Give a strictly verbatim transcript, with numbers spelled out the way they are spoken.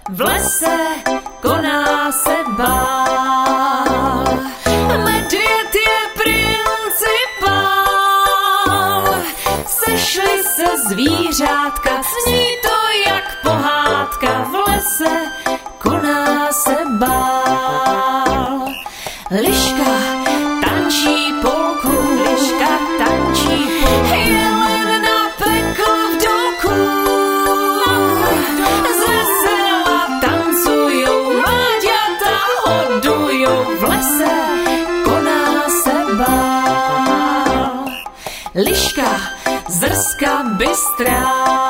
v lese koná se bál. Medvěd je principál, sešli se zvířátka, zní to jak pohádka, v lese koná se bál. Liška tančí polku, liška tančí polku, jelen na pekl v doku, ze sela tancujou, mláďata hodujou, v lese koná se bál. Liška zrska bystrá,